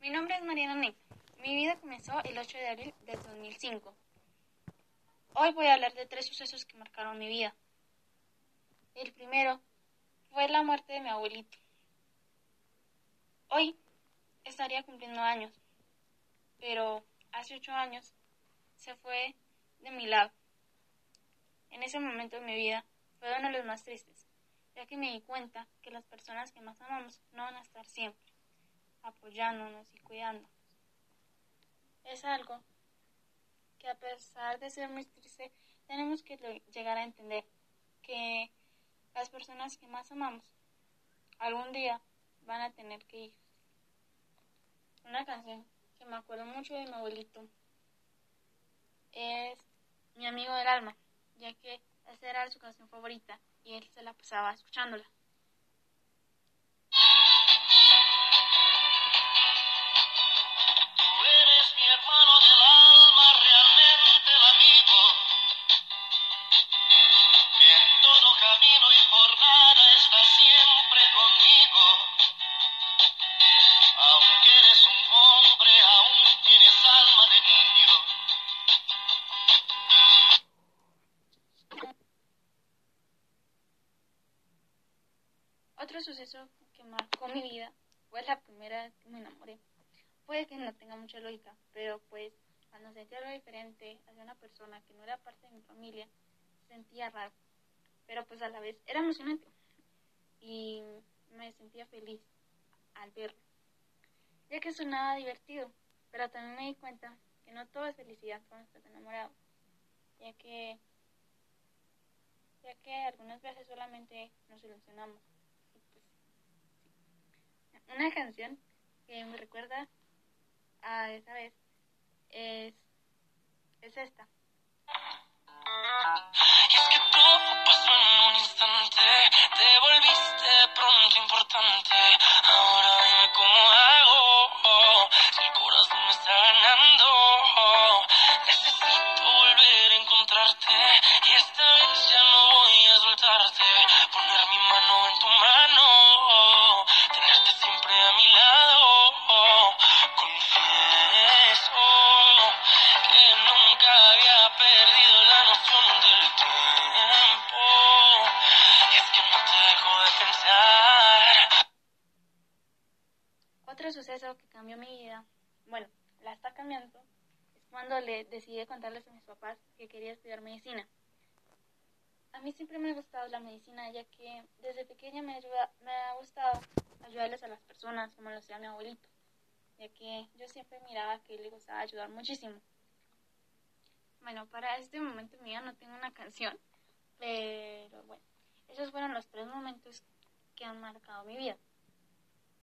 Mi nombre es Mariana Neca. Mi vida comenzó el 8 de abril de 2005. Hoy voy a hablar de 3 sucesos que marcaron mi vida. El primero fue la muerte de mi abuelito. Hoy estaría cumpliendo años, pero hace 8 años se fue de mi lado. En ese momento de mi vida fue uno de los más tristes, ya que me di cuenta que las personas que más amamos no van a estar siempre, apoyándonos y cuidándonos. Es algo que a pesar de ser muy triste, tenemos que llegar a entender que las personas que más amamos algún día van a tener que ir. Una canción que me acuerdo mucho de mi abuelito es Mi amigo del alma, ya que esa era su canción favorita y él se la pasaba escuchándola. Tú eres mi hermano del alma, realmente el amigo, que en todo camino y jornada está siempre conmigo. Aunque eres un hombre, aún tienes alma de niño. Otro suceso que marcó mi vida fue la primera vez que me enamoré. Puede que no tenga mucha lógica, pero pues cuando sentía algo diferente hacia una persona que no era parte de mi familia, sentía raro, pero pues a la vez era emocionante y me sentía feliz al verlo, ya que sonaba divertido, pero también me di cuenta que no todo es felicidad cuando estás enamorado, ya que algunas veces solamente nos ilusionamos. Y pues, una canción que me recuerda a esa vez es esta. Y es que todo pasó en un instante, te volviste pronto importante. Ahora dime cómo hago, si el corazón me está ganando. Necesito volver a encontrarte, y esta vez ya no voy a soltarte. Poner mi mano en tu mano, tenerte siempre a mi lado. Confieso que nunca había perdido la noción del tiempo, y es que no te dejo de pensar. Otro suceso que cambió mi vida, bueno, la está cambiando, es cuando decidí contarles a mis papás que quería estudiar medicina. A mí siempre me ha gustado la medicina, ya que desde pequeña me ha gustado ayudarles a las personas, como lo hacía mi abuelito, ya que yo siempre miraba que le gustaba ayudar muchísimo. Bueno, para este momento en mi vida no tengo una canción, pero bueno, esos fueron los 3 momentos que han marcado mi vida.